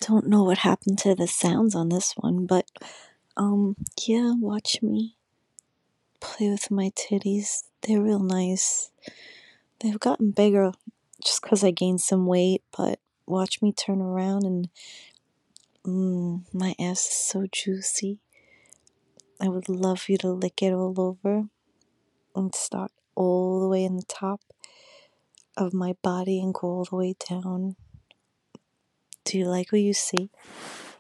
Don't know what happened to the sounds on this one, but yeah, watch me play with my titties. They're real nice. They've gotten bigger just because I gained some weight, but watch me turn around and my ass is so juicy. I would love you to lick it all over and start all the way in the top of my body and go all the way down. Do you like what you see?